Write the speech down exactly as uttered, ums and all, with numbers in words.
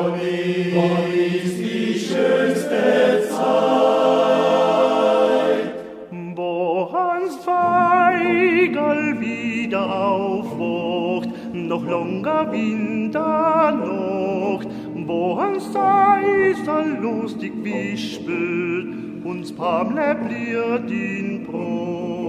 wann ist die schönste Zeit? Wo Hans Feigl wieder aufwacht, noch langer Winternacht, wo Hans Seisel lustig wispelt, uns Pamle bliert in Brot.